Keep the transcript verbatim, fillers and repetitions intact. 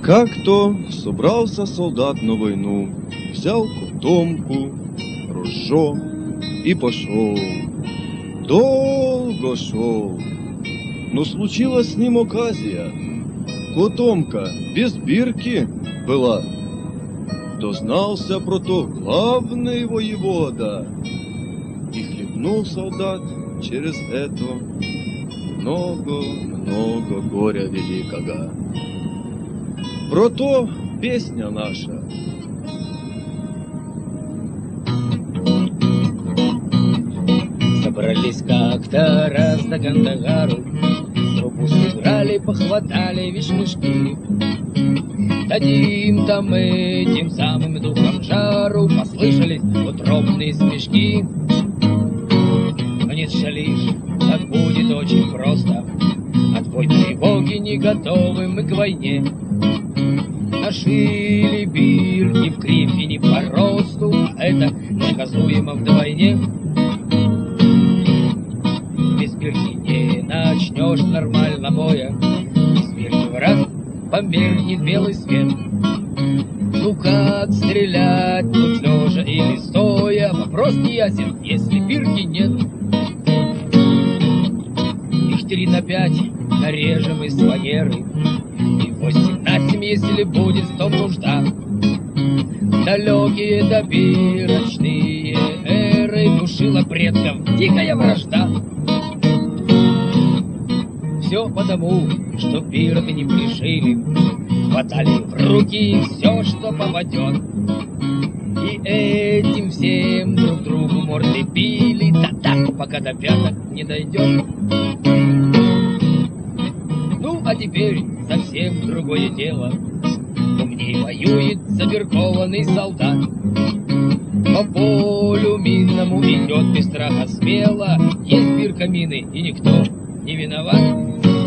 Как-то собрался солдат на войну, взял котомку, ружье и пошел. Долго шел, но случилась с ним оказия. Котомка без бирки была. Дознался про то главный воевода, и хлебнул солдат через это много-много горя великого. Про то песня наша. Собрались как-то раз до Кандагару, трубу сыграли, похватали вишмышки. Дадим там этим самым духом жару, послышались утробные смешки. Но не шалишь, так будет очень просто. От бой тревоги не готовы мы к войне. Нашили бирки в кривь и не по росту, а это наказуемо вдвойне. Без бирки не начнешь нормально боя, без бирки в раз померкнет белый свет. Ну как стрелять, тут лежа или стоя, вопрос не ясен, если бирки нет. Их три на пять нарежем из фанеры, и восемь на семь, если будет в том нужда. Далекие добирочные эры душила предков дикая вражда. Все потому, что бирки не пришили, хватали в руки все, что попадет. И этим всем друг другу морды били, да так, пока до пяток не дойдет. Ну, а теперь совсем другое дело. Умней воюет забиркованный солдат. По полю минному идет без страха смело. Есть бирка мины, и никто не виноват.